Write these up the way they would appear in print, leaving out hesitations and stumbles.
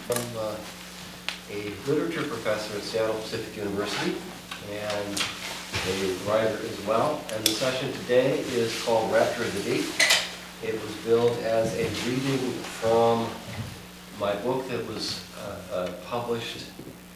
I'm a literature professor at Seattle Pacific University and a writer as well. And the session today is called Rapture of the Deep. It was billed as a reading from my book that was published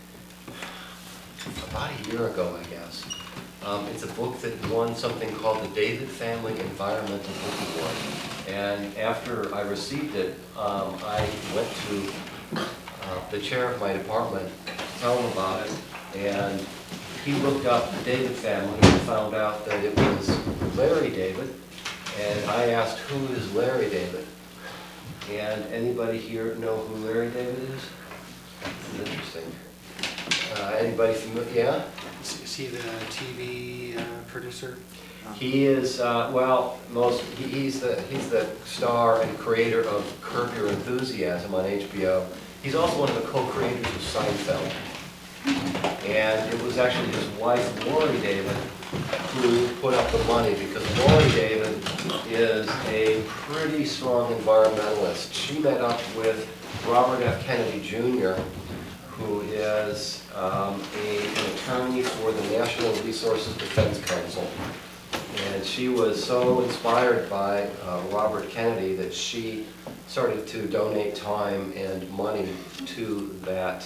about a year ago, I guess. It's a book that won something called the David Family Environmental Book Award. And after I received it, I went to the chair of my department to tell him about it. And he looked up the David family and found out that it was Larry David. And I asked, who is Larry David? And anybody here know who Larry David is? That's interesting. Anybody familiar? Yeah? Is he the TV producer? He is, he's the star and creator of Curb Your Enthusiasm on HBO. He's also one of the co-creators of Seinfeld. And it was actually his wife, Lori David, who put up the money, because Lori David is a pretty strong environmentalist. She met up with Robert F. Kennedy Jr., who is an attorney for the National Resources Defense Council. And she was so inspired by Robert Kennedy that she started to donate time and money to that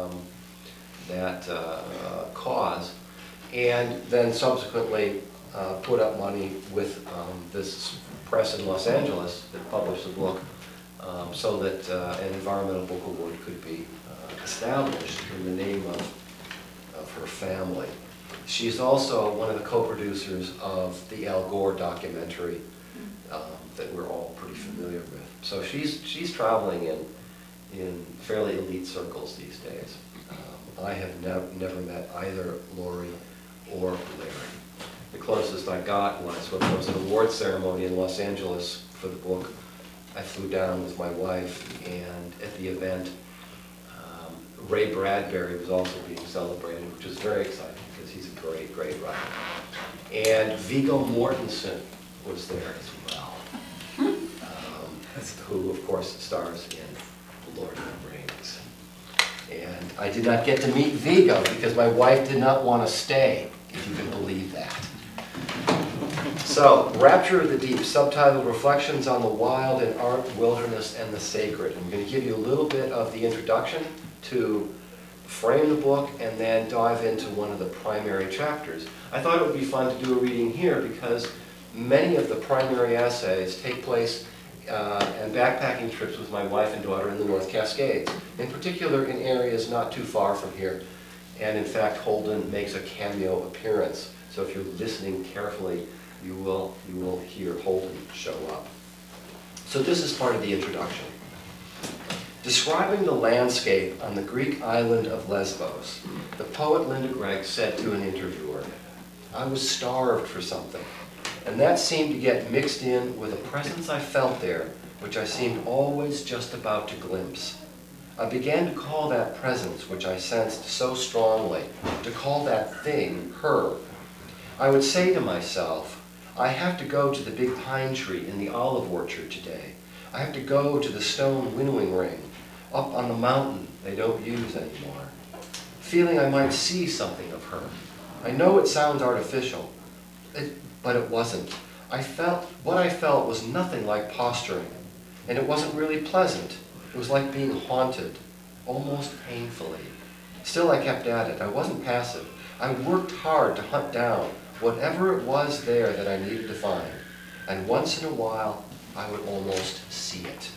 cause, and then subsequently put up money with this press in Los Angeles that published the book, so that an environmental book award could be established in the name of her family. She's also one of the co-producers of the Al Gore documentary that we're all pretty familiar with. So she's traveling in fairly elite circles these days. I have never met either Lori or Larry. The closest I got was when there was an award ceremony in Los Angeles for the book. I flew down with my wife, and at the event, Ray Bradbury was also being celebrated, which was very exciting because he's a great, great writer. And Viggo Mortensen was there as well, who of course stars in Lord of the Rings. And I did not get to meet Viggo because my wife did not want to stay, if you can believe that. So, Rapture of the Deep, subtitled Reflections on the Wild and Art, Wilderness, and the Sacred. I'm going to give you a little bit of the introduction to frame the book and then dive into one of the primary chapters. I thought it would be fun to do a reading here because many of the primary essays take place and backpacking trips with my wife and daughter in the North Cascades, in particular in areas not too far from here. And in fact, Holden makes a cameo appearance. So if you're listening carefully, you will hear Holden show up. So this is part of the introduction. Describing the landscape on the Greek island of Lesbos, the poet Linda Gregg said to an interviewer, "I was starved for something, and that seemed to get mixed in with a presence I felt there, which I seemed always just about to glimpse. I began to call that presence, which I sensed so strongly, to call that thing her. I would say to myself, I have to go to the big pine tree in the olive orchard today. I have to go to the stone winnowing ring, up on the mountain they don't use anymore, feeling I might see something of her. I know it sounds artificial, but it wasn't. What I felt was nothing like posturing, and it wasn't really pleasant. It was like being haunted, almost painfully. Still, I kept at it. I wasn't passive. I worked hard to hunt down whatever it was there that I needed to find, and once in a while, I would almost see it.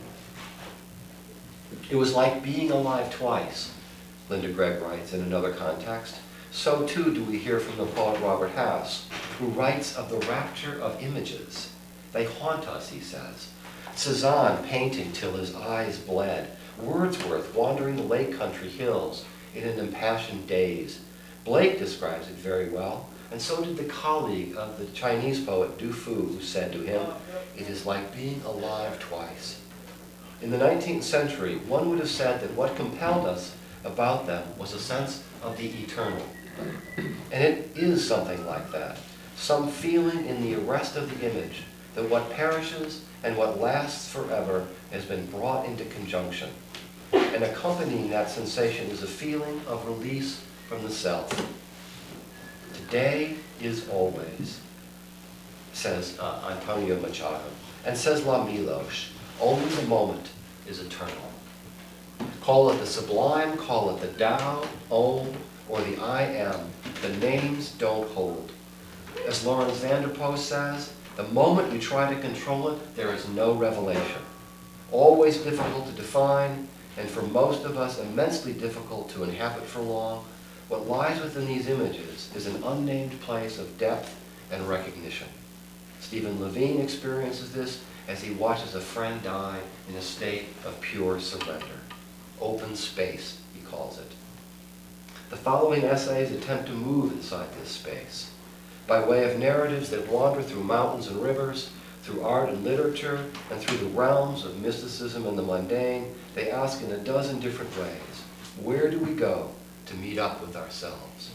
It was like being alive twice," Linda Gregg writes in another context. So too do we hear from the poet Robert House, who writes of the rapture of images. They haunt us, he says. Cezanne painting till his eyes bled, Wordsworth wandering the lake country hills in an impassioned daze. Blake describes it very well, and so did the colleague of the Chinese poet Du Fu, who said to him, "It is like being alive twice." In the 19th century, one would have said that what compelled us about them was a sense of the eternal. And it is something like that, some feeling in the arrest of the image, that what perishes and what lasts forever has been brought into conjunction. and accompanying that sensation is a feeling of release from the self. Today is always, says Antonio Machado, and says La Miloche, only the moment is eternal. Call it the sublime, call it the Tao, Om, or the I am, the names don't hold. As Lawrence Vanderpoel says, the moment you try to control it, there is no revelation. Always difficult to define, and for most of us immensely difficult to inhabit for long, what lies within these images is an unnamed place of depth and recognition. Stephen Levine experiences this as he watches a friend die in a state of pure surrender. Open space, he calls it. The following essays attempt to move inside this space. By way of narratives that wander through mountains and rivers, through art and literature, and through the realms of mysticism and the mundane, they ask in a dozen different ways, where do we go to meet up with ourselves?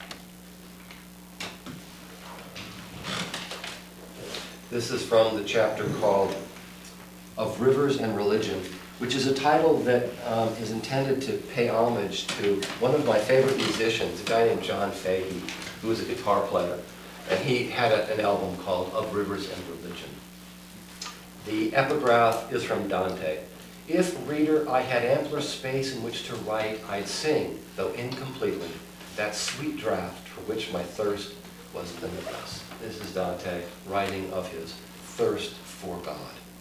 This is from the chapter called Of Rivers and Religion, which is a title that is intended to pay homage to one of my favorite musicians, a guy named John Fahey, who was a guitar player. And he had an album called Of Rivers and Religion. The epigraph is from Dante. If, reader, I had ampler space in which to write, I'd sing, though incompletely, that sweet draught for which my thirst was limitless. This is Dante writing of his thirst for God.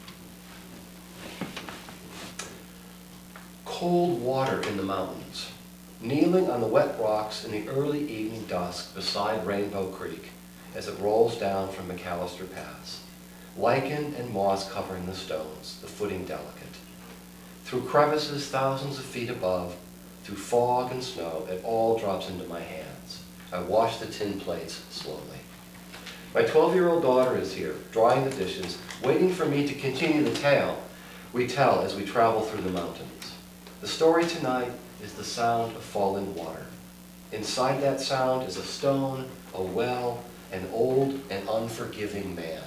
Cold water in the mountains, kneeling on the wet rocks in the early evening dusk beside Rainbow Creek as it rolls down from McAllister Pass. Lichen and moss covering the stones, the footing delicate. Through crevices thousands of feet above, through fog and snow, it all drops into my hands. I wash the tin plates slowly. My 12-year-old daughter is here, drying the dishes, waiting for me to continue the tale we tell as we travel through the mountains. The story tonight is the sound of falling water. Inside that sound is a stone, a well, an old and unforgiving man.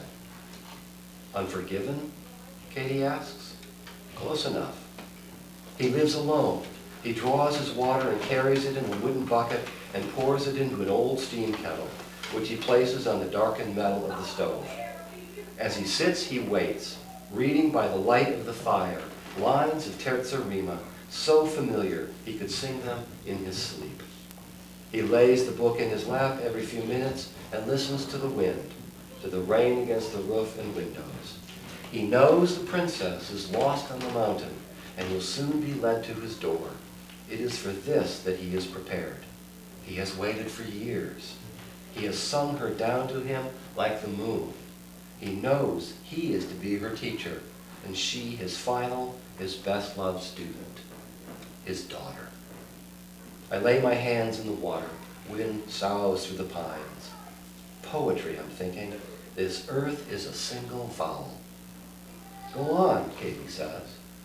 Unforgiven? Katie asks. Close enough. He lives alone. He draws his water and carries it in a wooden bucket and pours it into an old steam kettle, which he places on the darkened metal of the stove. As he sits, he waits, reading by the light of the fire lines of Terza Rima, so familiar he could sing them in his sleep. He lays the book in his lap every few minutes and listens to the wind, to the rain against the roof and windows. He knows the princess is lost on the mountain and will soon be led to his door. It is for this that he is prepared. He has waited for years. He has sung her down to him like the moon. He knows he is to be her teacher, and she his final, his best-loved student, his daughter. I lay my hands in the water. Wind soughs through the pines. Poetry, I'm thinking. This earth is a single vowel. Go on, Katie says.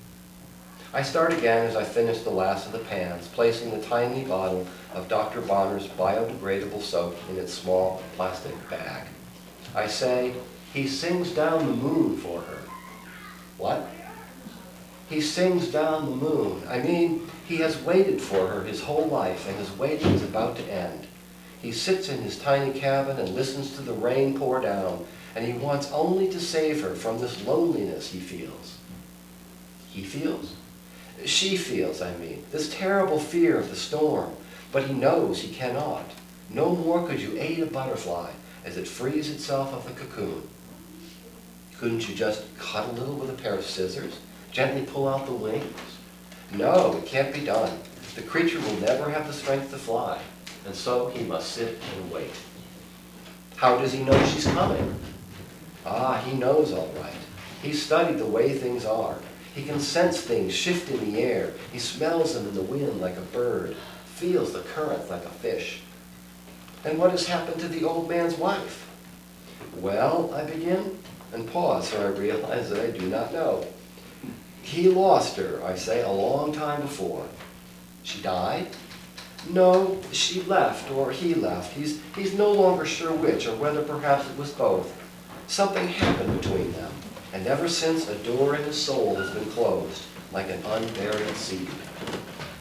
I start again as I finish the last of the pans, placing the tiny bottle of Dr. Bonner's biodegradable soap in its small plastic bag. I say, he sings down the moon for her. What? He sings down the moon. I mean, he has waited for her his whole life, and his waiting is about to end. He sits in his tiny cabin and listens to the rain pour down, and he wants only to save her from this loneliness he feels. He feels? She feels, I mean, this terrible fear of the storm, but he knows he cannot. No more could you aid a butterfly as it frees itself of the cocoon. Couldn't you just cut a little with a pair of scissors? Gently pull out the wings? No, it can't be done. The creature will never have the strength to fly, and so he must sit and wait. How does he know she's coming? Ah, he knows all right. He's studied the way things are. He can sense things shift in the air. He smells them in the wind like a bird, feels the current like a fish. And what has happened to the old man's wife? Well, I begin, and pause, for I realize that I do not know. He lost her, I say, a long time before. She died? No, she left, or he left. He's no longer sure which, or whether perhaps it was both. Something happened between them, and ever since a door in his soul has been closed, like an unburied seed.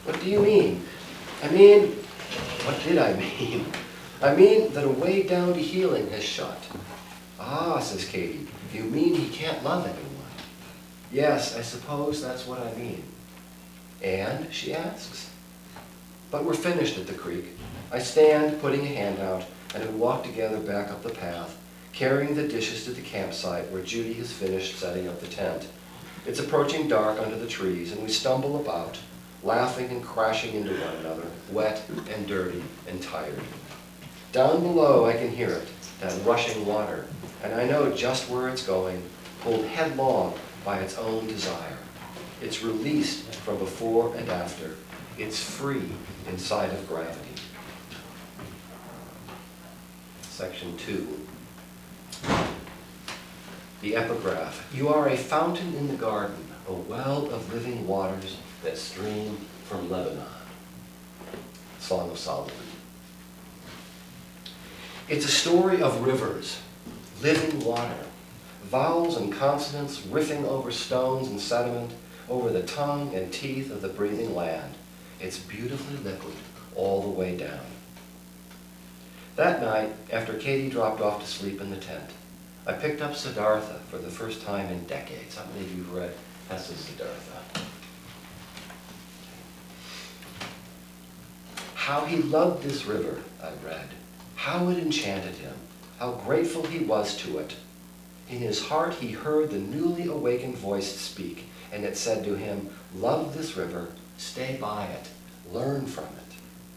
What do you mean? I mean, what did I mean? I mean that a way down to healing has shut. Ah, says Katie, you mean he can't love anyone? Yes, I suppose that's what I mean. And, she asks. But we're finished at the creek. I stand, putting a hand out, and we walk together back up the path, carrying the dishes to the campsite where Judy has finished setting up the tent. It's approaching dark under the trees, and we stumble about, laughing and crashing into one another, wet and dirty and tired. Down below I can hear it, that rushing water, and I know just where it's going, pulled headlong by its own desire. It's released from before and after. It's free inside of gravity. Section 2. The epigraph. You are a fountain in the garden, a well of living waters that stream from Lebanon. Song of Solomon. It's a story of rivers, living water, vowels and consonants riffing over stones and sediment, over the tongue and teeth of the breathing land. It's beautifully liquid all the way down. That night, after Katie dropped off to sleep in the tent, I picked up Siddhartha for the first time in decades. How many of you have read Hesse's Siddhartha? How he loved this river, I read. How it enchanted him. How grateful he was to it. In his heart he heard the newly awakened voice speak, and it said to him, love this river, stay by it, learn from it.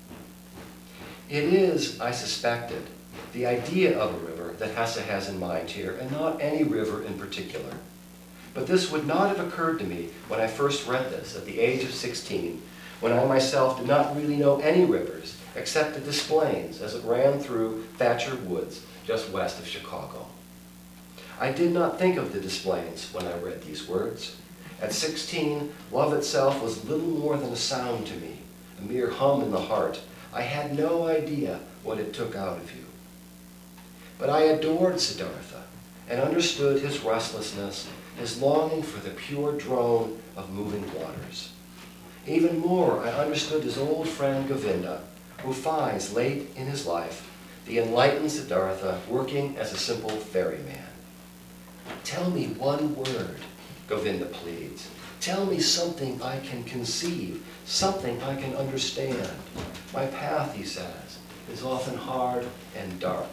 It is, I suspected, the idea of a river that Hesse has in mind here, and not any river in particular. But this would not have occurred to me when I first read this at the age of 16, when I myself did not really know any rivers except the Des Plaines as it ran through Thatcher Woods just west of Chicago. I did not think of the Des Plaines when I read these words. At 16, love itself was little more than a sound to me, a mere hum in the heart. I had no idea what it took out of you. But I adored Siddhartha and understood his restlessness, his longing for the pure drone of moving waters. Even more, I understood his old friend Govinda, who finds late in his life the enlightened Siddhartha working as a simple ferryman. Tell me one word, Govinda pleads. Tell me something I can conceive, something I can understand. My path, he says, is often hard and dark.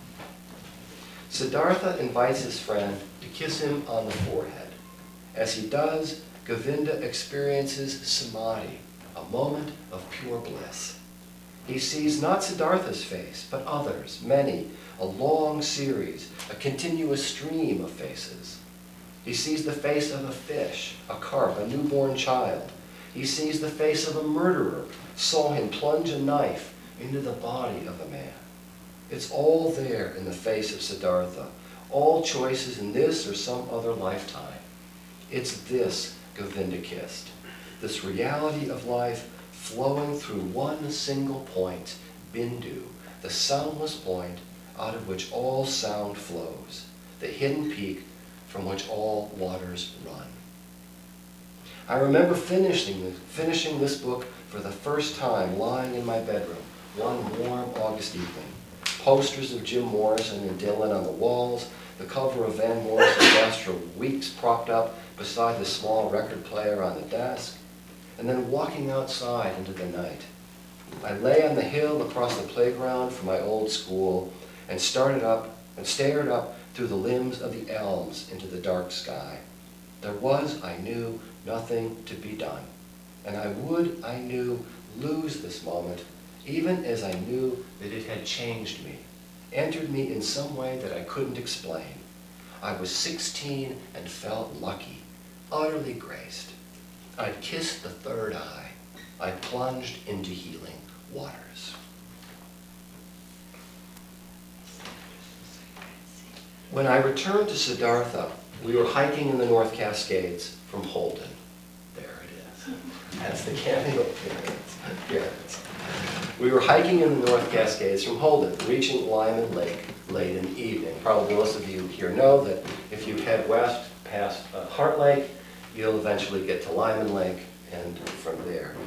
Siddhartha invites his friend to kiss him on the forehead. As he does, Govinda experiences samadhi, a moment of pure bliss. He sees not Siddhartha's face, but others, many, a long series, a continuous stream of faces. He sees the face of a fish, a carp, a newborn child. He sees the face of a murderer, saw him plunge a knife into the body of a man. It's all there in the face of Siddhartha, all choices in this or some other lifetime. It's this Govinda kissed, this reality of life flowing through one single point, Bindu, the soundless point out of which all sound flows, the hidden peak from which all waters run. I remember finishing this book for the first time lying in my bedroom one warm August evening. Posters of Jim Morrison and Dylan on the walls, the cover of Van Morrison's Astral Weeks propped up beside the small record player on the desk, and then walking outside into the night. I lay on the hill across the playground from my old school and stared up through the limbs of the elms into the dark sky. There was, I knew, nothing to be done. And I would, I knew, lose this moment, even as I knew that it had changed me, entered me in some way that I couldn't explain. I was 16 and felt lucky, utterly graced. I'd kissed the third eye. I plunged into healing waters. When I returned to Siddhartha, we were hiking in the North Cascades from Holden. There it is. That's the camping appearance. We were hiking in the North Cascades from Holden, reaching Lyman Lake late in the evening. Probably most of you here know that if you head west past Heart Lake, you'll eventually get to Lyman Lake, and from there,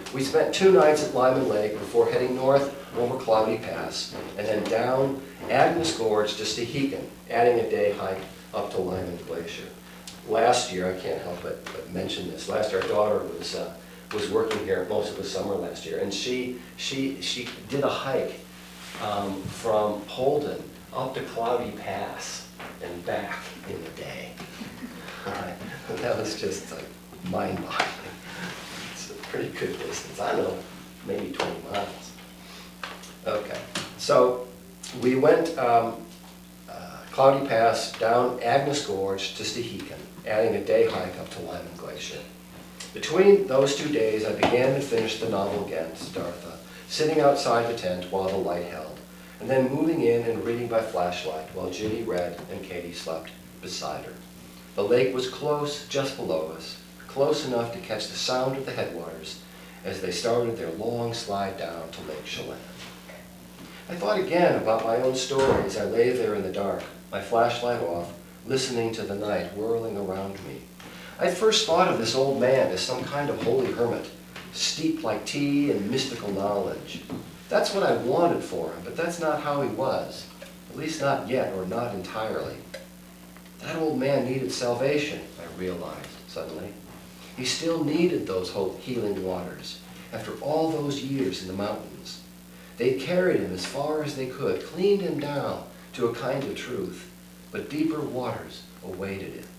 We spent 2 nights at Lyman Lake before heading north over Cloudy Pass and then down Agnes Gorge to Stehekin, adding a day hike up to Lyman Glacier. Last year, I can't help but mention this, last year our daughter was working here most of the summer last year, and she did a hike from Holden up to Cloudy Pass and back in a day. All right. That was just like mind-boggling. It's a pretty good distance. I don't know, maybe 20 miles. Okay, so we went Cloudy Pass down Agnes Gorge to Stehekin, adding a day hike up to Lyman Glacier. Between those 2 days, I began to finish the novel again, Siddhartha, sitting outside the tent while the light held, and then moving in and reading by flashlight while Ginny read and Katie slept beside her. The lake was close, just below us, close enough to catch the sound of the headwaters as they started their long slide down to Lake Chelan. I thought again about my own story as I lay there in the dark, my flashlight off, listening to the night whirling around me. I first thought of this old man as some kind of holy hermit, steeped like tea in mystical knowledge. That's what I wanted for him, but that's not how he was, at least not yet or not entirely. That old man needed salvation, I realized suddenly. He still needed those healing waters after all those years in the mountains. They'd carried him as far as they could, cleaned him down to a kind of truth, but deeper waters awaited him.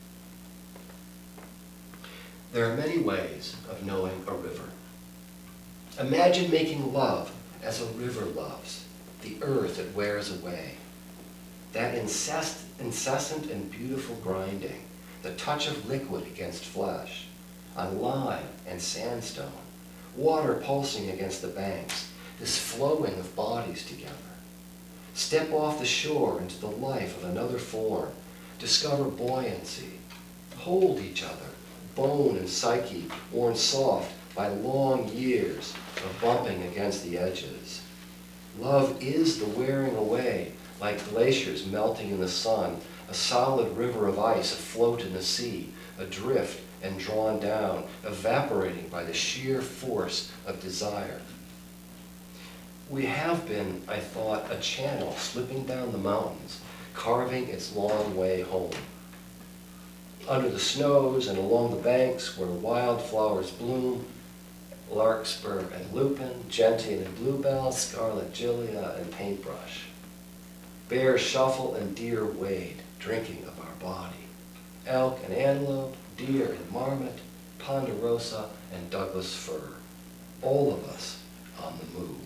There are many ways of knowing a river. Imagine making love as a river loves, the earth it wears away. That incessant and beautiful grinding, the touch of liquid against flesh, on lime and sandstone, water pulsing against the banks, this flowing of bodies together. Step off the shore into the life of another form, discover buoyancy, hold each other, bone and psyche worn soft by long years of bumping against the edges. Love is the wearing away, like glaciers melting in the sun, a solid river of ice afloat in the sea, adrift and drawn down, evaporating by the sheer force of desire. We have been, I thought, a channel slipping down the mountains, carving its long way home. Under the snows and along the banks where wildflowers bloom, larkspur and lupin, gentian and bluebell, scarlet gilia and paintbrush. Bears shuffle and deer wade, drinking of our body. Elk and antelope, deer and marmot, ponderosa and Douglas fir. All of us on the move.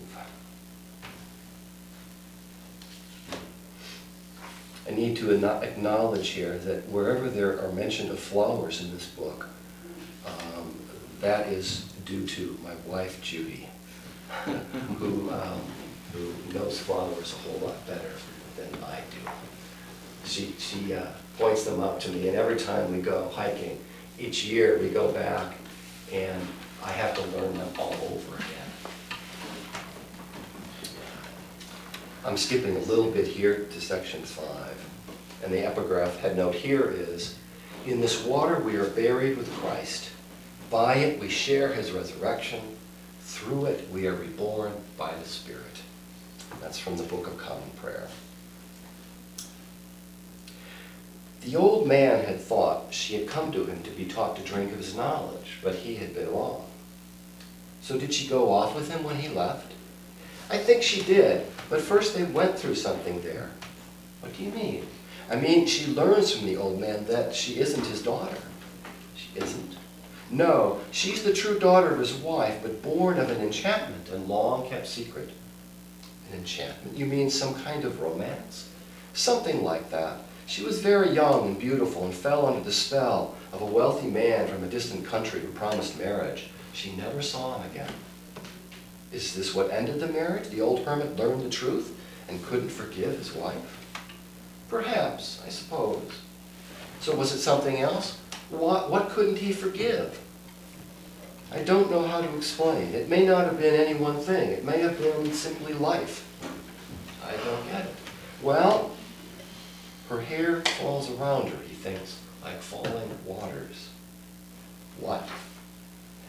I need to acknowledge here that wherever there are mention of flowers in this book, that is due to my wife, Judy, who knows flowers a whole lot better than I do. She points them out to me, and every time we go hiking, each year we go back, and I have to learn them all over again. I'm skipping a little bit here to section 5, and the epigraph headnote here is, "In this water we are buried with Christ. By it we share his resurrection. Through it we are reborn by the Spirit." That's from the Book of Common Prayer. The old man had thought she had come to him to be taught to drink of his knowledge, but he had been wrong. So did she go off with him when he left? I think she did, but first they went through something there. What do you mean? I mean, she learns from the old man that she isn't his daughter. She isn't. No, she's the true daughter of his wife, but born of an enchantment and long kept secret. An enchantment? You mean some kind of romance? Something like that. She was very young and beautiful and fell under the spell of a wealthy man from a distant country who promised marriage. She never saw him again. Is this what ended the marriage? The old hermit learned the truth and couldn't forgive his wife? Perhaps, I suppose. So was it something else? What couldn't he forgive? I don't know how to explain. It may not have been any one thing. It may have been simply life. I don't get it. Well, her hair falls around her, he thinks, like falling waters. What?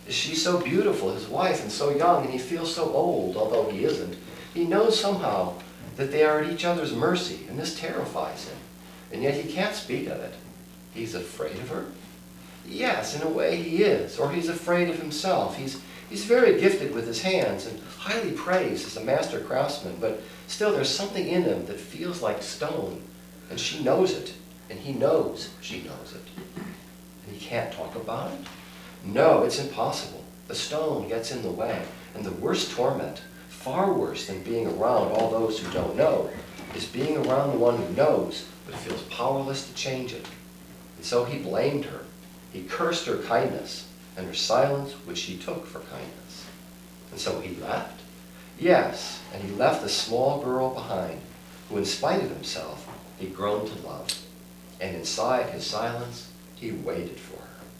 She's so beautiful, his wife, and so young, and he feels so old, although he isn't. He knows somehow that they are at each other's mercy, and this terrifies him. And yet he can't speak of it. He's afraid of her? Yes, in a way he is, or he's afraid of himself. He's very gifted with his hands and highly praised as a master craftsman, but still there's something in him that feels like stone, and she knows it, and he knows she knows it. And he can't talk about it? No, it's impossible. The stone gets in the way, and the worst torment, far worse than being around all those who don't know, is being around the one who knows but feels powerless to change it. And so he blamed her. He cursed her kindness and her silence, which she took for kindness. And so he left? Yes, and he left a small girl behind, who in spite of himself, he'd grown to love. And inside his silence, he waited for her.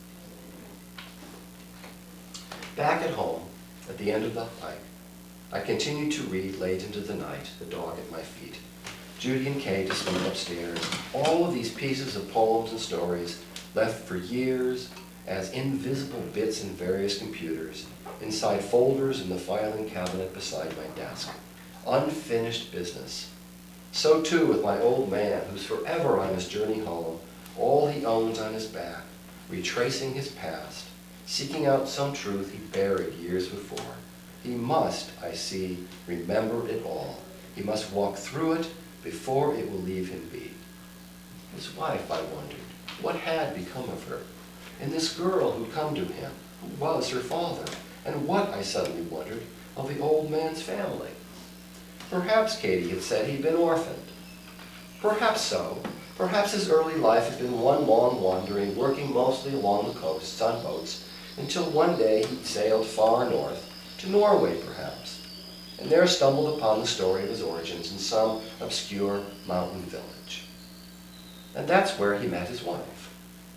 Back at home, at the end of the hike, I continued to read late into the night, the dog at my feet. Judy and Kate asleep upstairs, all of these pieces of poems and stories left for years as invisible bits in various computers, inside folders in the filing cabinet beside my desk. Unfinished business. So too with my old man, who's forever on his journey home, all he owns on his back, retracing his past, seeking out some truth he buried years before. He must, I see, remember it all. He must walk through it before it will leave him be. His wife, I wondered, what had become of her? And this girl who'd come to him, who was her father? And what, I suddenly wondered, of the old man's family? Perhaps, Katie had said, he'd been orphaned. Perhaps so. Perhaps his early life had been one long wandering, working mostly along the coasts on boats, until one day he'd sailed far north, to Norway perhaps, and there stumbled upon the story of his origins in some obscure mountain village. And that's where he met his wife.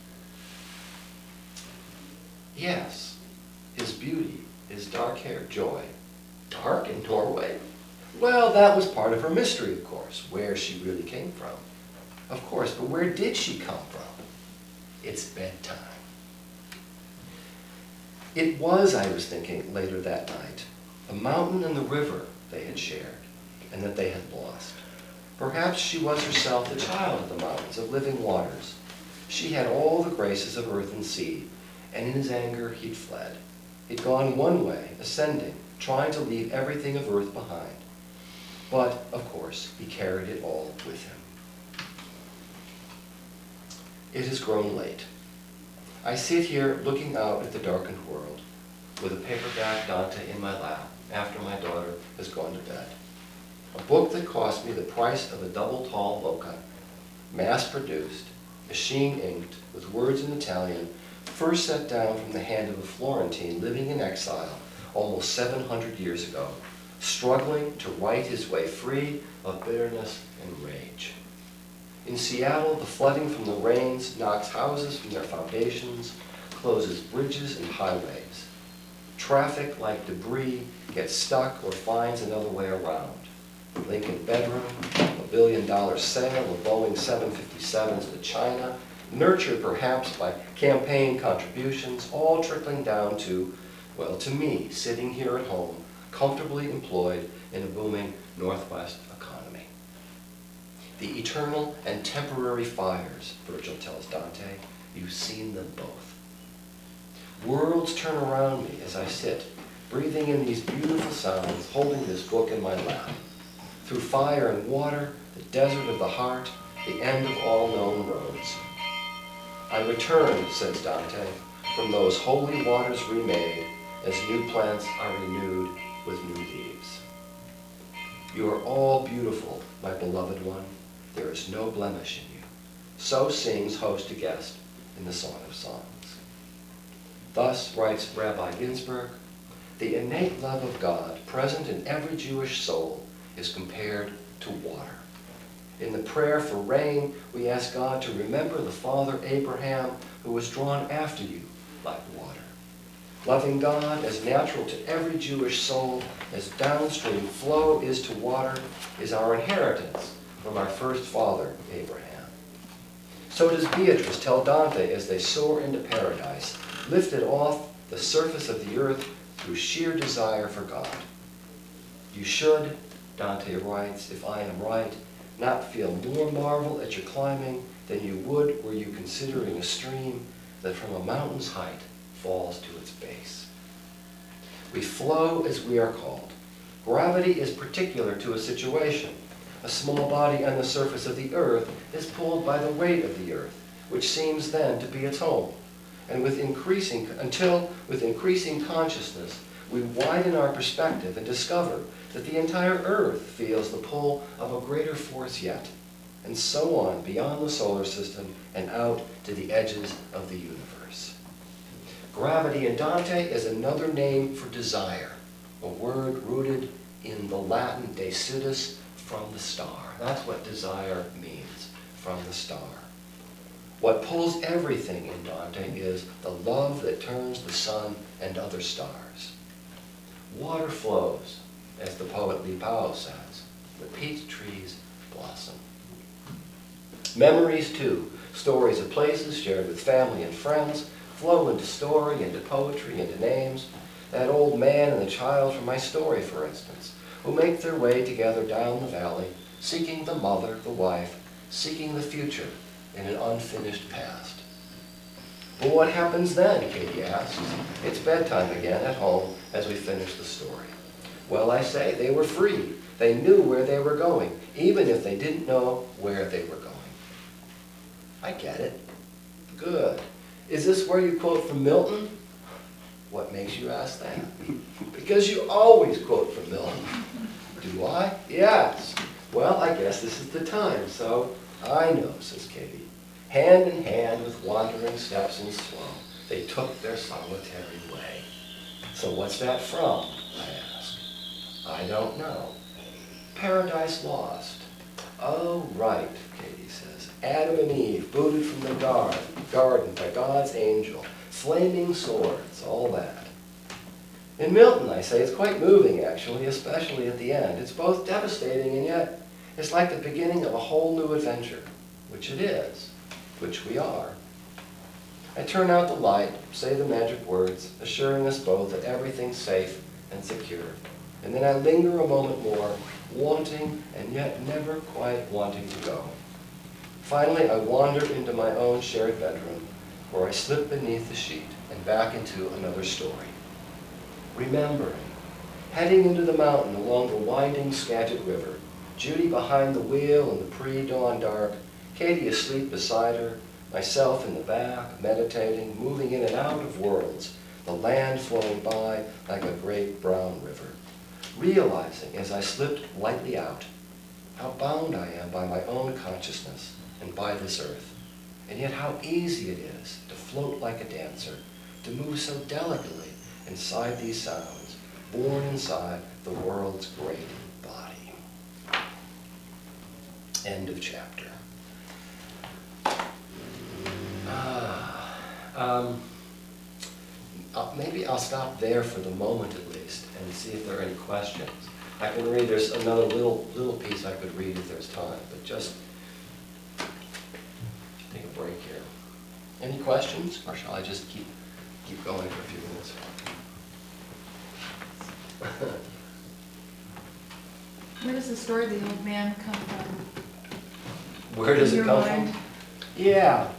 Yes, his beauty, his dark-haired joy. Dark in Norway? Well, that was part of her mystery, of course, where she really came from. Of course, but where did she come from? It's bedtime. It was, I was thinking, later that night, the mountain and the river they had shared, and that they had lost. Perhaps she was herself the child of the mountains, of living waters. She had all the graces of earth and sea, and in his anger he'd fled. He'd gone one way, ascending, trying to leave everything of earth behind. But, of course, he carried it all with him. It has grown late. I sit here looking out at the darkened world with a paperback Dante in my lap after my daughter has gone to bed. A book that cost me the price of a double tall Boca, mass-produced, machine-inked, with words in Italian, first set down from the hand of a Florentine living in exile almost 700 years ago, struggling to write his way free of bitterness and rage. In Seattle, the flooding from the rains knocks houses from their foundations, closes bridges and highways. Traffic, like debris, gets stuck or finds another way around. The Lincoln bedroom, $1 billion sale of Boeing 757s to China, nurtured perhaps by campaign contributions, all trickling down to, well, to me, sitting here at home, comfortably employed in a booming Northwest economy. The eternal and temporary fires, Virgil tells Dante, you've seen them both. Worlds turn around me as I sit, breathing in these beautiful sounds, holding this book in my lap. Through fire and water, the desert of the heart, the end of all known roads. I return, says Dante, from those holy waters remade, as new plants are renewed with new leaves. You are all beautiful, my beloved one. There is no blemish in you. So sings host to guest in the Song of Songs. Thus, writes Rabbi Ginsburg, the innate love of God present in every Jewish soul is compared to water. In the prayer for rain, we ask God to remember the father Abraham, who was drawn after you like water. Loving God as natural to every Jewish soul, as downstream flow is to water, is our inheritance from our first father, Abraham. So does Beatrice tell Dante as they soar into paradise, lifted off the surface of the earth through sheer desire for God. You should, Dante writes, if I am right, not feel more marvel at your climbing than you would were you considering a stream that from a mountain's height falls to its base. We flow as we are called. Gravity is particular to a situation. A small body on the surface of the earth is pulled by the weight of the earth, which seems then to be its home. And with increasing consciousness, we widen our perspective and discover that the entire earth feels the pull of a greater force yet, and so on beyond the solar system and out to the edges of the universe. Gravity in Dante is another name for desire, a word rooted in the Latin decidus, from the star. That's what desire means, from the star. What pulls everything in Dante is the love that turns the sun and other stars. Water flows, as the poet Li Pao says. The peach trees blossom. Memories, too, stories of places shared with family and friends, flow into story, into poetry, into names. That old man and the child from my story, for instance, who make their way together down the valley, seeking the mother, the wife, seeking the future in an unfinished past. But what happens then, Katie asks. It's bedtime again at home as we finish the story. Well, I say, they were free. They knew where they were going, even if they didn't know where they were going. I get it. Good. Is this where you quote from Milton? What makes you ask that? Because you always quote from Milton. Do I? Yes. Well, I guess this is the time, so I know, says Katie. Hand in hand with wandering steps and slow, they took their solitary way. So what's that from, I ask. I don't know. Paradise Lost. Oh, right, Katie says. Adam and Eve, booted from the garden by God's angel, flaming swords, all that. In Milton, I say, it's quite moving, actually, especially at the end. It's both devastating and yet it's like the beginning of a whole new adventure, which it is, which we are. I turn out the light, say the magic words, assuring us both that everything's safe and secure. And then I linger a moment more, wanting and yet never quite wanting to go. Finally, I wander into my own shared bedroom, where I slip beneath the sheet and back into another story. Remembering, heading into the mountain along the winding Skagit River, Judy behind the wheel in the pre-dawn dark, Katie asleep beside her, myself in the back, meditating, moving in and out of worlds, the land flowing by like a great brown river, realizing as I slipped lightly out how bound I am by my own consciousness and by this earth, and yet how easy it is to float like a dancer, to move so delicately inside these sounds, born inside the world's great body. End of chapter. Maybe I'll stop there for the moment at least and see if there are any questions. I can read, there's another little piece I could read if there's time, but just take a break here. Any questions, or shall I just keep going for a few minutes? Where does the story of the old man come from? Where does In it your come mind? from? Yeah.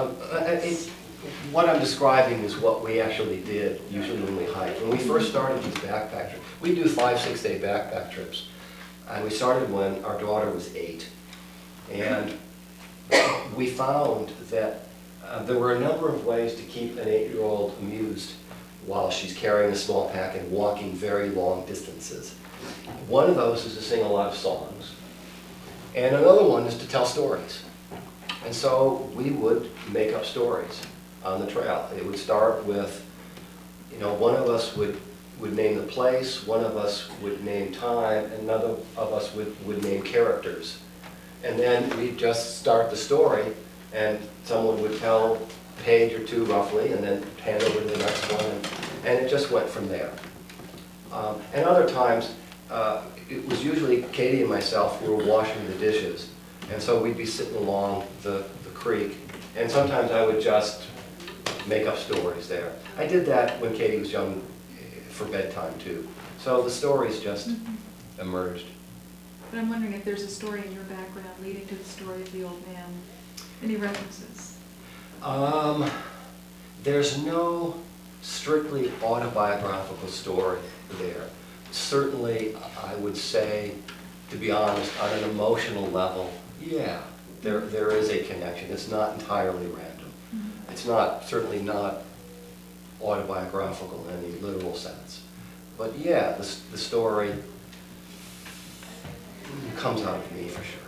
What I'm describing is what we actually did, usually when we hiked. When we first started these backpack trips, we do 5-6 day backpack trips. And we started when our daughter was 8. And we found that there were a number of ways to keep an 8-year-old amused while she's carrying a small pack and walking very long distances. One of those is to sing a lot of songs. And another one is to tell stories. And so we would make up stories on the trail. It would start with, one of us would name the place, one of us would name time, and another of us would name characters. And then we'd just start the story, and someone would tell a page or two roughly, and then hand over to the next one, and it just went from there. And other times, it was usually Katie and myself who were washing the dishes. And so we'd be sitting along the creek, and sometimes I would just make up stories there. I did that when Katie was young for bedtime too. So the stories just emerged. But I'm wondering if there's a story in your background leading to the story of the old man. Any references? There's no strictly autobiographical story there. Certainly, I would say, to be honest, on an emotional level, yeah, there is a connection. It's not entirely random. It's not, certainly not autobiographical in any literal sense. But yeah, the story comes out of me for sure.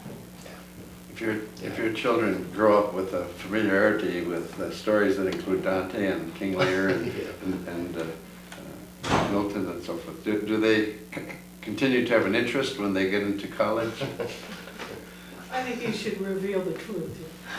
If your children grow up with a familiarity with stories that include Dante and King Lear and, and Milton and so forth, do they continue to have an interest when they get into college? I think you should reveal the truth.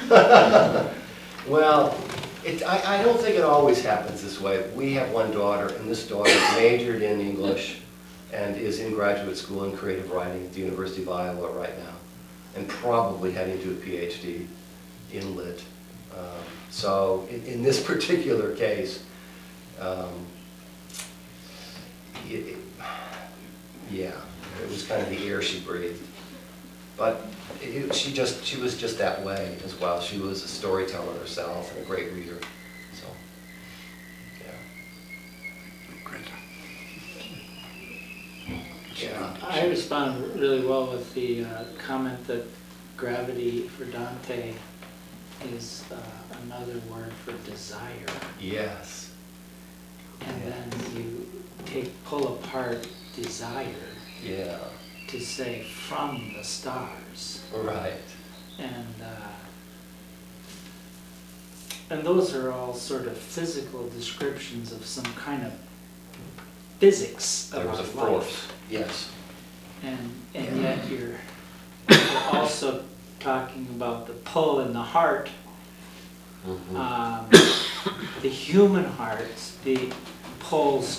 Well, I don't think it always happens this way. We have one daughter, and this daughter majored in English and is in graduate school in creative writing at the University of Iowa right now, and probably heading to a PhD in lit. So in this particular case, yeah, it was kind of the air she breathed. But she was just that way as well. She was a storyteller herself and a great reader. So, yeah. Great. Yeah. I respond really well with the comment that gravity for Dante is another word for desire. Yes. And then you pull apart desire Yeah. to say from the stars. Right. And those are all sort of physical descriptions of some kind of physics There was a about force. life. Yes. And yet you're also talking about the pull in the heart. The human heart, the pulls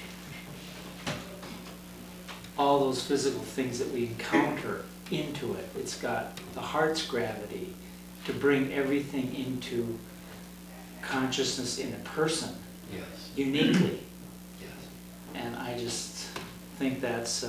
all those physical things that we encounter into it. It's got the heart's gravity to bring everything into consciousness in a person Yes. uniquely. Yes. And I just think that's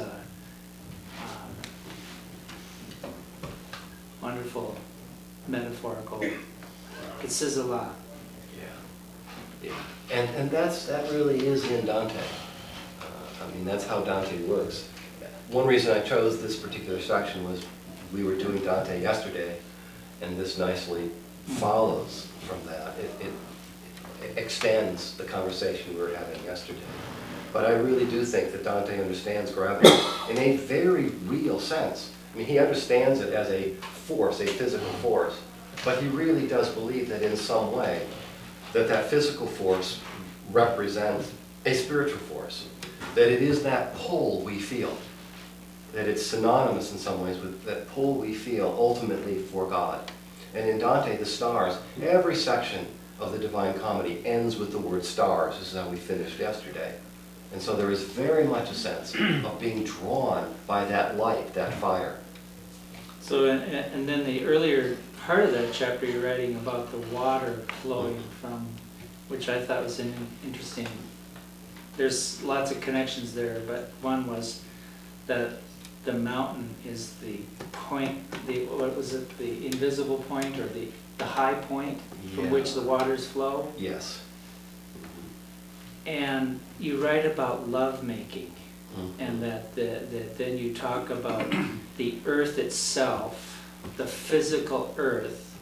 wonderful, metaphorical. It says a lot. Yeah. And that really is in Dante. I mean, that's how Dante works. One reason I chose this particular section was we were doing Dante yesterday, and this nicely follows from that. It extends the conversation we were having yesterday. But I really do think that Dante understands gravity in a very real sense. I mean, he understands it as a force, a physical force, but he really does believe that in some way that physical force represents a spiritual force, that it is that pull we feel, that it's synonymous in some ways with that pull we feel ultimately for God. And in Dante, the stars, every section of the Divine Comedy ends with the word stars. This is how we finished yesterday. And so there is very much a sense of being drawn by that light, that fire. So, and then the earlier part of that chapter, you're writing about the water flowing from, which I thought was interesting. There's lots of connections there, but one was that the mountain is the point, what was it, the invisible point or the high point from which the waters flow? Yes. And you write about lovemaking, and that then you talk about the earth itself, the physical earth,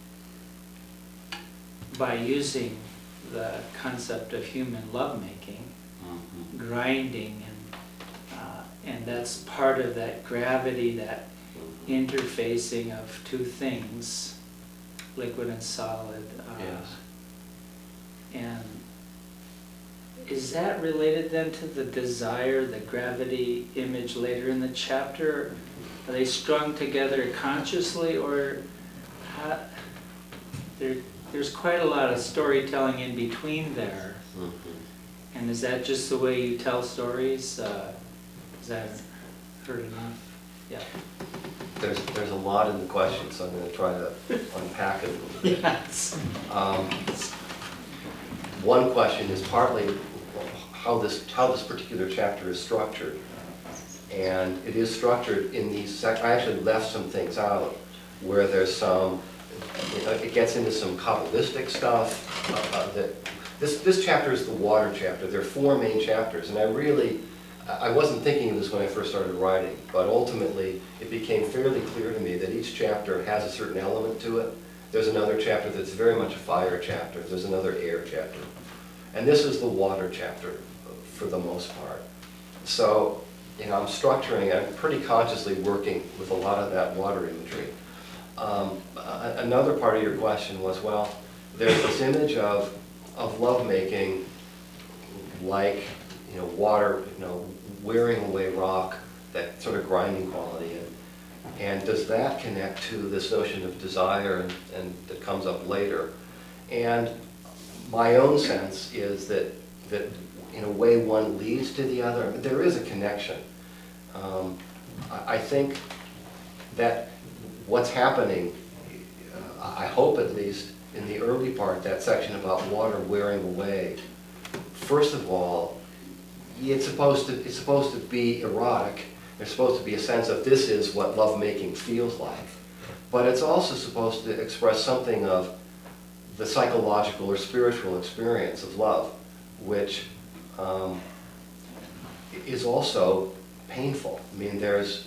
by using the concept of human lovemaking, grinding, and that's part of that gravity, that interfacing of two things, liquid and solid. Yes. And is that related then to the desire, the gravity image later in the chapter? Are they strung together consciously, or how, there's quite a lot of storytelling in between there. And is that just the way you tell stories? Is that heard enough? Yeah. There's a lot in the question, so I'm going to try to unpack it a little bit. Yes. one question is partly how this particular chapter is structured. And it is structured in these I actually left some things out where there's some, it gets into some Kabbalistic stuff. This chapter is the water chapter. There are 4 main chapters, and I wasn't thinking of this when I first started writing, but ultimately it became fairly clear to me that each chapter has a certain element to it. There's another chapter that's very much a fire chapter. There's another air chapter. And this is the water chapter for the most part. So, I'm structuring, I'm pretty consciously working with a lot of that water imagery. Another part of your question was, well, there's this image of lovemaking like, water, wearing away rock, that sort of grinding quality. And does that connect to this notion of desire and that comes up later? And my own sense is that in a way one leads to the other. There is a connection. I think that what's happening, I hope at least, in the early part, that section about water wearing away, first of all, it's supposed to be erotic. There's supposed to be a sense of this is what lovemaking feels like. But it's also supposed to express something of the psychological or spiritual experience of love, which is also painful. I mean, there's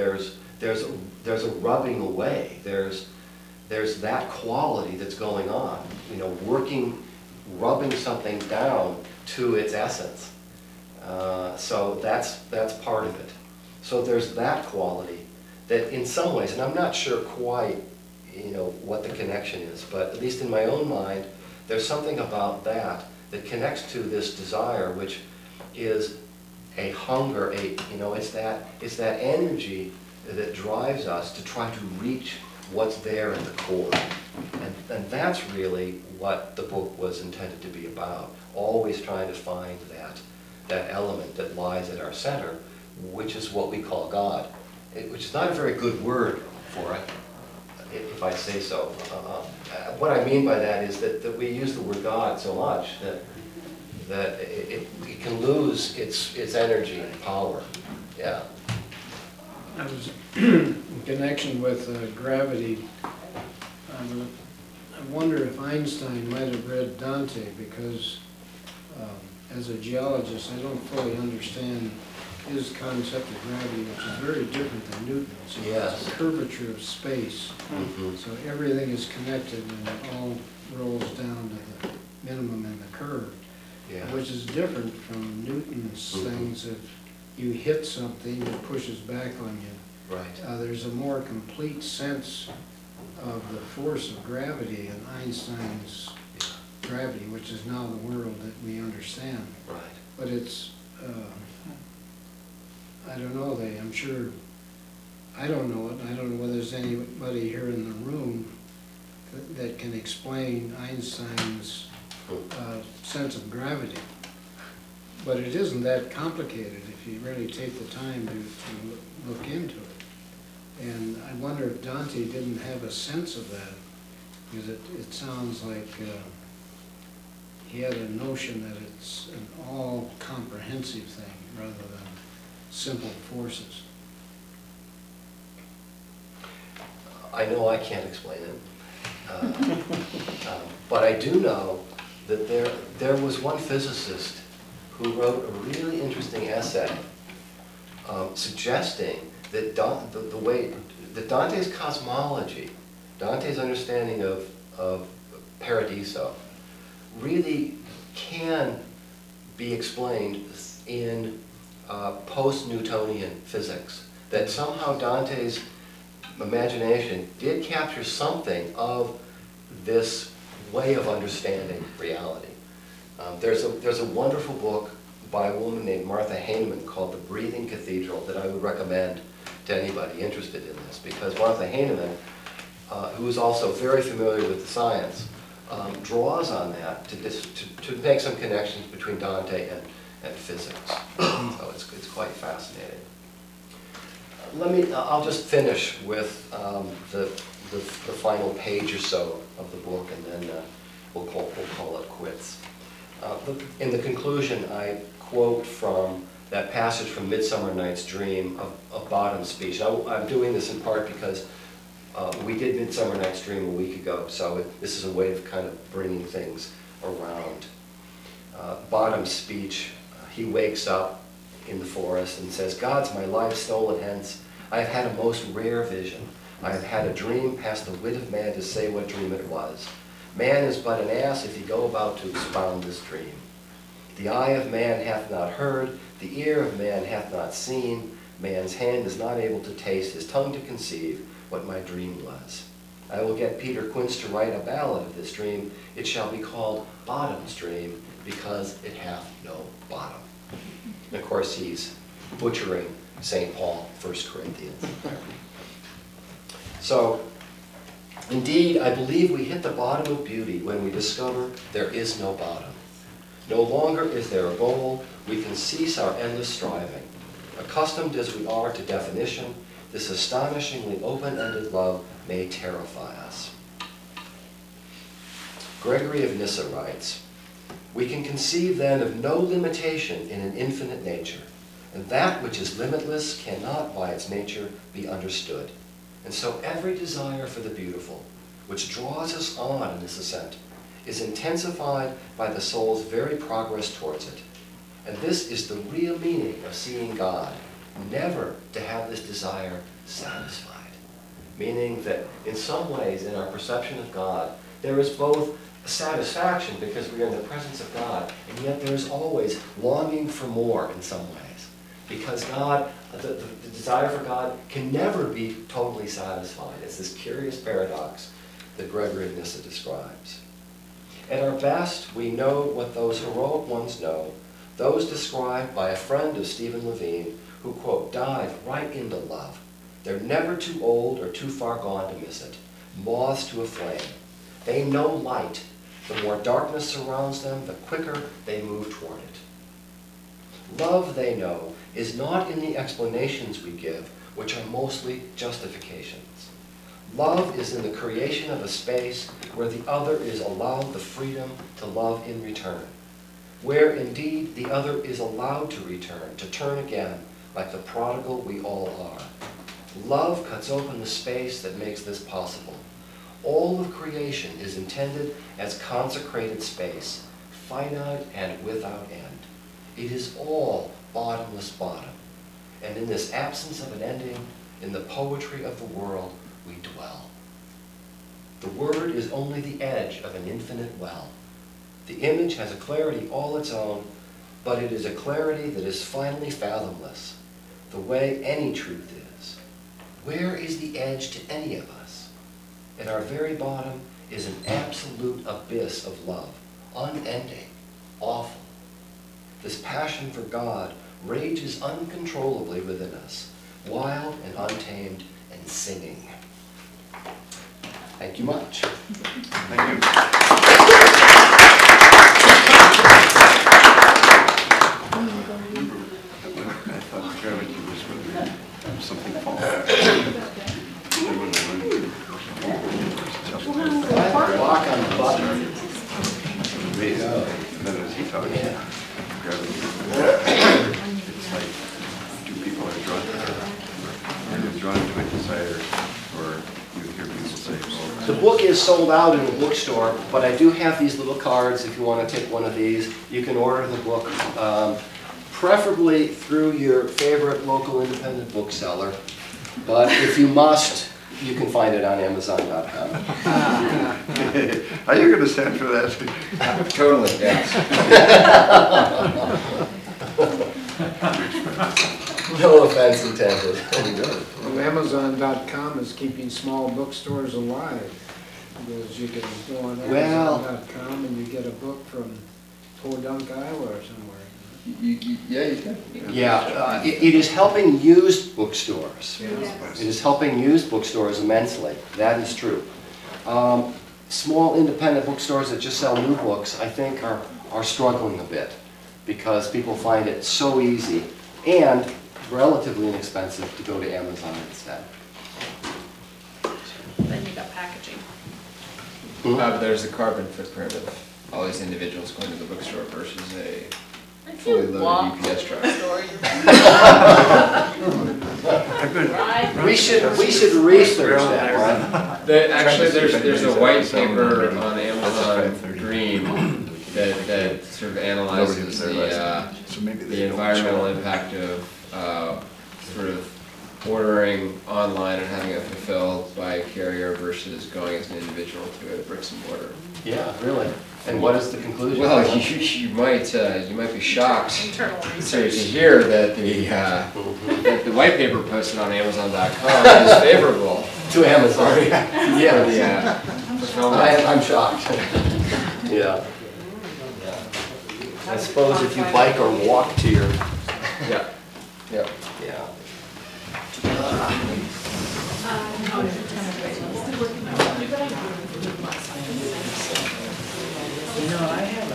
a rubbing away. There's that quality that's going on. Rubbing something down to its essence. So that's part of it. So there's that quality that in some ways, and I'm not sure quite, what the connection is, but at least in my own mind, there's something about that connects to this desire, which is a hunger, it's that energy that drives us to try to reach what's there in the core. And that's really what the book was intended to be about, always trying to find that element that lies at our center, which is what we call God, which is not a very good word for it, if I say so. What I mean by that is that we use the word God so much that it can lose its energy and power. Yeah. I was in connection with gravity. I wonder if Einstein might have read Dante, because as a geologist, I don't fully understand his concept of gravity, which is very different than Newton's. Yes. It's a curvature of space. Mm-hmm. So everything is connected and it all rolls down to the minimum in the curve, Yeah. which is different from Newton's things. If you hit something, it pushes back on you. Right. There's a more complete sense of the force of gravity in Einstein's gravity, which is now the world that we understand. Right. But it's, I don't know, I'm sure, I don't know it. I don't know whether there's anybody here in the room that can explain Einstein's sense of gravity. But it isn't that complicated if you really take the time to look into it. And I wonder if Dante didn't have a sense of that, because it sounds like he had a notion that it's an all-comprehensive thing rather than simple forces. I know I can't explain it, but I do know that there was one physicist who wrote a really interesting essay suggesting that the way that Dante's cosmology, Dante's understanding of Paradiso, really can be explained in post-Newtonian physics. That somehow Dante's imagination did capture something of this way of understanding reality. There's a wonderful book by a woman named Martha Heyneman called The Breathing Cathedral that I would recommend to anybody interested in this, because Martha Heyneman, who is also very familiar with the science, draws on that to make some connections between Dante and physics. So it's quite fascinating. I'll just finish with the final page or so of the book, and then we'll call it quits. In the conclusion, I quote from that passage from Midsummer Night's Dream of Bottom's speech. I'm doing this in part because we did Midsummer Night's Dream a week ago, so this is a way of kind of bringing things around. Bottom's speech, he wakes up in the forest and says, "Gods, my life stolen hence, I have had a most rare vision. I have had a dream past the wit of man to say what dream it was. Man is but an ass if he go about to expound this dream. The eye of man hath not heard, the ear of man hath not seen, man's hand is not able to taste, his tongue to conceive what my dream was. I will get Peter Quince to write a ballad of this dream. It shall be called Bottom's Dream, because it hath no bottom." And of course, he's butchering St. Paul, 1 Corinthians. So, indeed, I believe we hit the bottom of beauty when we discover there is no bottom. No longer is there a goal. We can cease our endless striving. Accustomed as we are to definition, this astonishingly open-ended love may terrify us. Gregory of Nyssa writes, "We can conceive then of no limitation in an infinite nature, and that which is limitless cannot by its nature be understood. And so every desire for the beautiful, which draws us on in this ascent, is intensified by the soul's very progress towards it. And this is the real meaning of seeing God, never to have this desire satisfied." Meaning that in some ways in our perception of God, there is both satisfaction because we are in the presence of God, and yet there is always longing for more in some ways. Because God, the desire for God can never be totally satisfied. It's this curious paradox that Gregory of Nyssa describes. At our best, we know what those heroic ones know, those described by a friend of Stephen Levine, who, quote, "dive right into love. They're never too old or too far gone to miss it. Moths to a flame. They know light. The more darkness surrounds them, the quicker they move toward it. Love, they know, is not in the explanations we give, which are mostly justifications. Love is in the creation of a space where the other is allowed the freedom to love in return, where indeed the other is allowed to return, to turn again, like the prodigal we all are. Love cuts open the space that makes this possible. All of creation is intended as consecrated space, finite and without end. It is all bottomless bottom. And in this absence of an ending, in the poetry of the world, we dwell. The word is only the edge of an infinite well. The image has a clarity all its own, but it is a clarity that is finally fathomless, the way any truth is. Where is the edge to any of us? At our very bottom is an absolute abyss of love, unending, awful. This passion for God rages uncontrollably within us, wild and untamed and singing. Thank you much. Thank you. I thought gravity was when something falls. Walk on the button. Amazing. Then as he talks, Yeah. gravity. It's like two people are drawn together. They're drawn to a desire, or you hear people say, "Oh, The book is sold out in the bookstore, but I do have these little cards if you want to take one of these. You can order the book, preferably through your favorite local independent bookseller. But if you must, you can find it on Amazon.com. Are you going to stand for that? Totally, yes. No offense intended. Well, Amazon.com is keeping small bookstores alive, because you can go on Well- Amazon.com and you get a book from Podunk, Iowa or somewhere. Yeah, you can. Yeah, it is helping used bookstores. Yeah. It is helping used bookstores immensely. That is true. Small independent bookstores that just sell new books, I think, are struggling a bit because people find it so easy and relatively inexpensive to go to Amazon instead. Then you got packaging. There's a carbon footprint of all these individuals going to the bookstore versus a If fully you loaded walk UPS truck. the store, We should research that, right? Actually, there's a white paper on Amazon Green that sort of Nobody was analyzes there last night, so maybe they the don't environmental show up. impact of sort of ordering online and having it fulfilled by a carrier versus going as an individual to a bricks and mortar. Yeah, really. And what is the conclusion? Well, you might be shocked internal to research. hear that that the white paper posted on Amazon.com is favorable To Amazon. for Yeah, the fulfillment. I'm shocked. Yeah. I suppose if you bike or walk to your, Yeah, yeah. yeah. You know, I have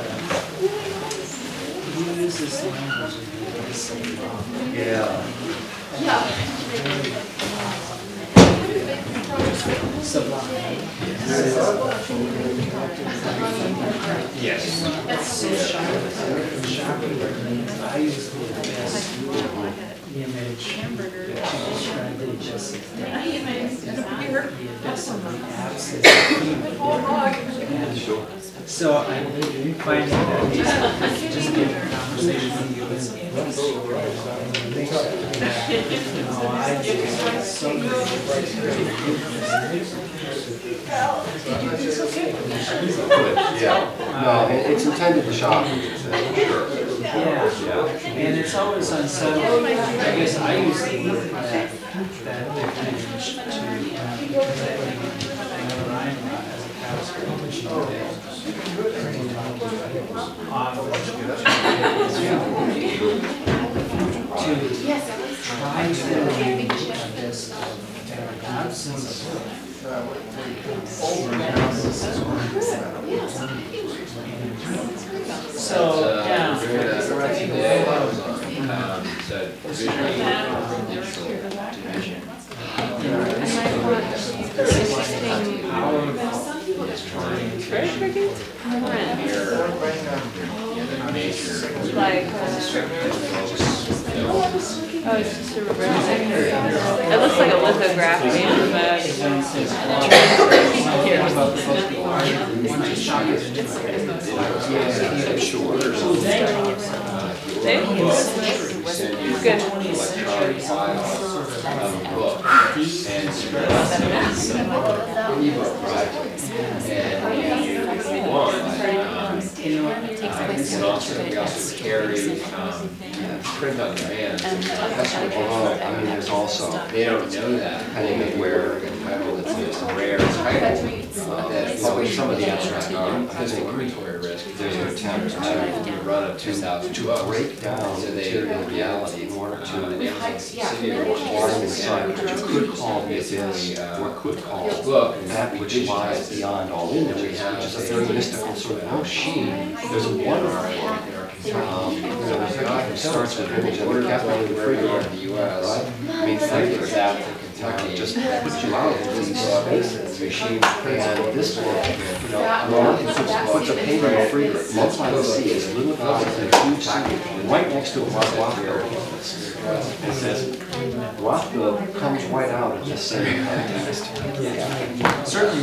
you use this language in the Yeah. sublime. Yes. I use the best image to describe the abyss of things. The abyss of the absence of so I find that just give a conversation with you is I do so Yeah. No, it's intended to shock. Yeah, and it's always unsettling. I guess I use that image to Ryan as a counselor, which she to try to this absence so, yeah. Said visually neutral division. Like, oh, it's just a it looks like a lithography, good. Electronic file of a book and ebook project. And if you want, we also carry print on demand. I mean, there's also, They don't know that. depending on where And title, it's a rare title. That probably some of the abstract art, I physical think inventory risk. there's an attempt to run of 2,000 to books. break down So they, material reality in order an to Amazon subsidiary apply inside what you could call the abyss, or could call that which lies beyond all images, which is a very mystical sort of notion. There's a wonderful book. There's a guy who starts with image and the capital of the free in the US. right? I mean, Friedrich South to Kentucky. just puts you out into these spaces. Machine And this book, puts a painting of Friedrich, multiply the sea as a little dot in a huge sea, right next to a Rothschild. It says, Rothschild comes right out of the same context. Certainly,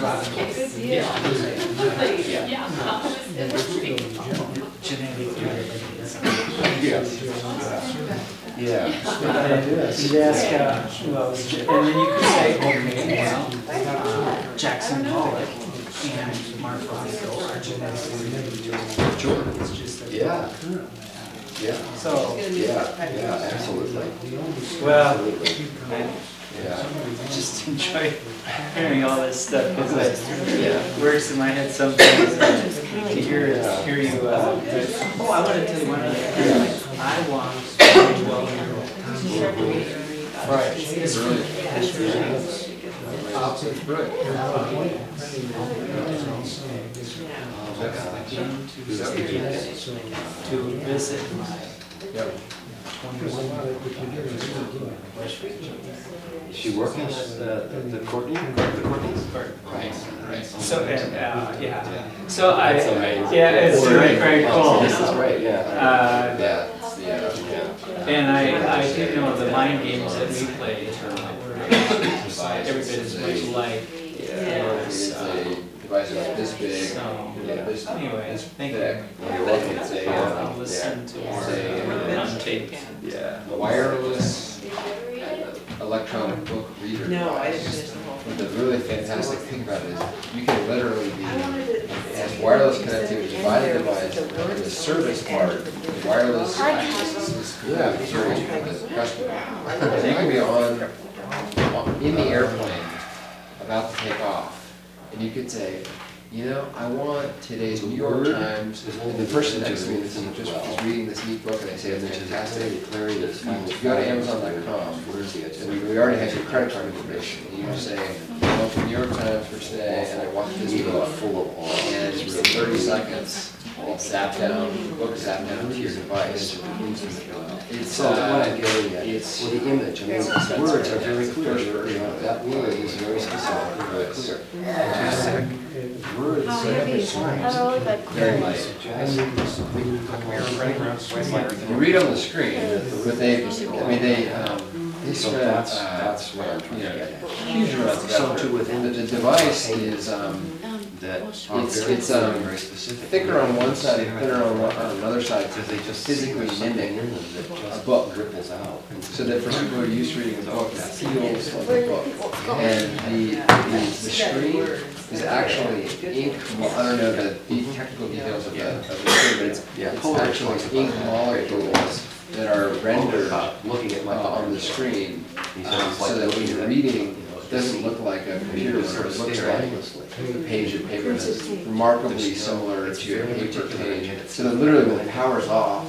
genetic Yes. Yeah. You'd ask, who else, and then you could say, okay, well, Jackson Pollock and Mark Rothko are genetically related. Sure. It's just that. Yeah. Yeah. So, Yeah, absolutely. well, Absolutely. I Yeah. just enjoy hearing all this stuff, because it works in my head sometimes to hear you, but, oh, I want to tell you one other thing. I walked 12-year-old. Right. It's really, to visit my 21 Is she working at the Courtney? The Courtney's? Right. So, yeah, so I, That's amazing. yeah, it's very, very cool. This is right, yeah. Yeah, it's the, And I do know the mind games that we play are every bit as much like it's yours. a device about this big, So, this anyway, thank you. thick. It's a, I'll listen to it on tape. yeah, wireless electronic book reader. No, I didn't device. finish the whole thing. But the really fantastic thing about it is you can literally be, it has wireless connectivity, divided device, and the service part, the wireless access is completely free for the customer. So you can be in the airplane, about to take off, and you could say, you know, I want today's New York Times, and the person next to me is just reading this neat book, and they say it's fantastic. You go to Amazon.com, and we already have your credit card information, and you just say, I want the New York Times for today, and I want this book, and in 30 seconds, it's zapped down, the book is zapped down to your device. It's, So what I'm getting at, it's, well, the image, I mean, the words are very clear, you know, that word is very specific, very clear. Words How are heavy very is small. that? Oh, that very light. Suggest- You read on the screen, but they, I mean, they So spent, that's what I'm trying to you know, get at. huge amounts of So effort. to within The device is, That it's very specific. thicker on one side and thinner on another side, Because they just physically something mimic in them that a just book. ripples out. So that for people who are used to reading a book, it feels like a book. And the screen is actually ink, I don't know the technical details of the screen, but it's actually ink molecules that are rendered Looking at my on the screen, He sounds like so that when you're reading, you know, it doesn't look like a computer sort where of it looks stare like aimlessly. a page of paper that's remarkably similar to a paper page. So that literally when it powers off,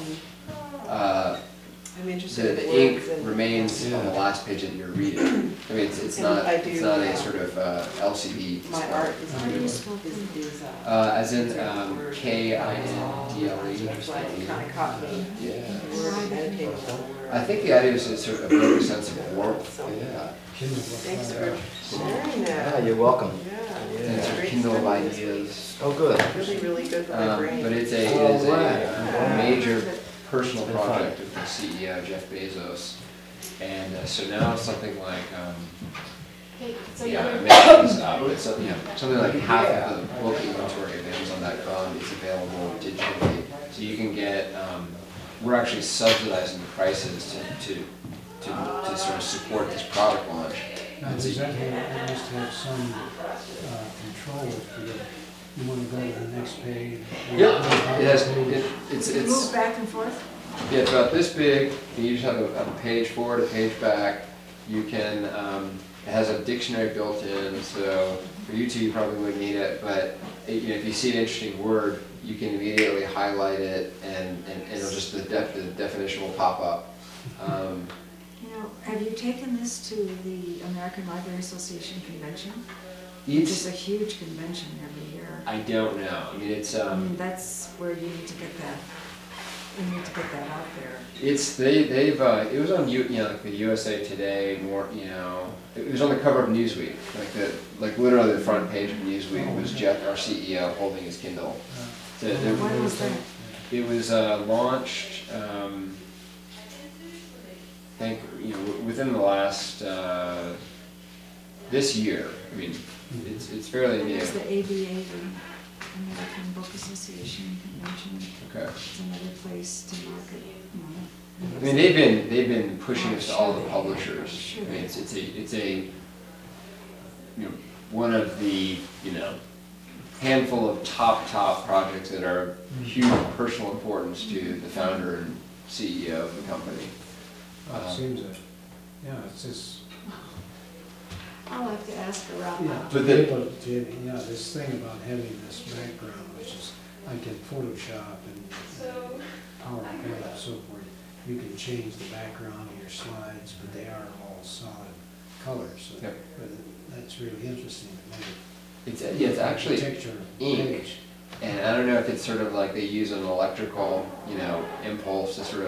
I'm interested the in ink words and. remains on the last page that you're reading. I mean, it's not And I it's do, not a sort of LCD My display. art is As in KINDLE. That's why it kind of caught me. Yeah. Word and meditating on the word. I think the idea is to sort of evoke a sense of warmth So, Yeah. thanks for sharing Yeah, that. you're welcome. Yeah. and sort of Great kindle of stuff. ideas. Oh, good. Really, really good for my brain. But it's a major personal project of the CEO, Jeff Bezos. And so now it's something like, yeah, I made this up, but something, something like half of the book inventory of Amazon.com is available digitally. So you can get, we're actually subsidizing the prices to sort of support this product launch. Now, does that mean it must have some control if you want to go to the next page? Yep, it has, it's, Move back and forth? yeah, it's about this big, and you just have a page forward, a page back. You can, it has a dictionary built in, so for you two, you probably wouldn't need it, but you know, if you see an interesting word, you can immediately highlight it, and it'll just, the definition will pop up. You know, have you taken this to the American Library Association convention? It's, It's a huge convention every year. I don't know, I mean, it's, That's where you need to get that, you need to get that out there. it's, they've, it was on, like the USA Today, more, it was on the cover of Newsweek, like literally the front page of Newsweek was Jeff, our CEO, holding his Kindle. So When was that? It was launched, I think, within the last, this year. I mean, it's fairly new. There's the ABA, the American Book Association convention. Okay. It's another place to market, I mean, they've been pushing this to all the publishers. I mean, it's a one of the handful of top projects that are of huge personal importance to the founder and CEO of the company. It seems that, it's just, I'll have to ask around. yeah, But to the- be able to, this thing about having this background, which is like in Photoshop and PowerPoint and so forth, you can change the background of your slides, but they are all solid colors. So Yep. but that's really interesting to me. It's actually Picture ink. page. And I don't know if it's sort of like they use an electrical, impulse to sort of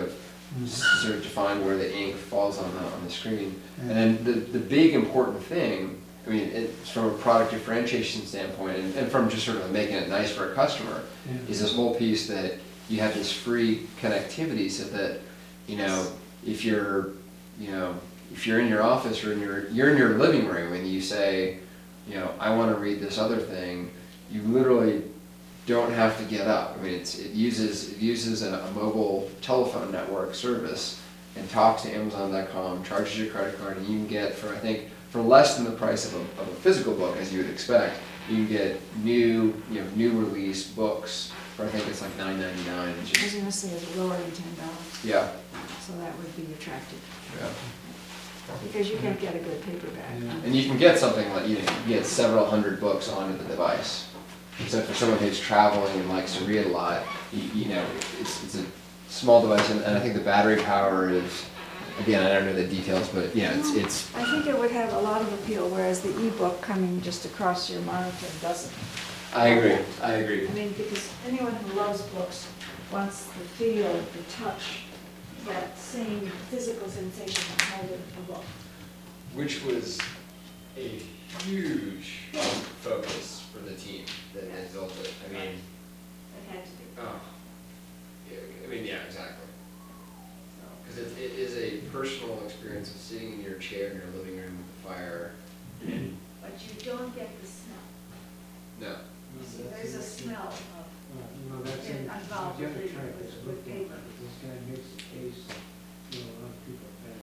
sort of define where the ink falls on the screen. And then the big important thing, I mean, it's from a product differentiation standpoint, and from just sort of making it nice for a customer, is this whole piece that you have this free connectivity so that, you know, if you're in your office or you're in your living room and you say, you know, I want to read this other thing, you literally don't have to get up. I mean, it uses a mobile telephone network service and talks to Amazon.com, charges your credit card, and you can get for less than the price of a physical book, as you would expect, you can get new release books for I think it's like $9.99. I was gonna say it's lower than $10, Yeah. so that would be attractive, Yeah. because you can't get a good paperback. And you can get something like, you can get several hundred books onto the device. So for someone who's traveling and likes to read a lot, you know, it's a small device, and I think the battery power is, again, I don't know the details, but yeah, it's. I think it would have a lot of appeal, whereas the ebook coming just across your monitor doesn't. I agree. I mean, because anyone who loves books wants the feel, the touch, that same physical sensation of holding a book. Which was a huge focus for the team that built it. I mean, It had to be. oh, yeah, I mean, yeah, exactly. Because it is a personal experience of sitting in your chair in your living room with the fire. But you don't get the smell. No. See, there's a smell of, No, that's in, involved with the other track with that's with looking, paper. this guy makes a case, you know, a lot of people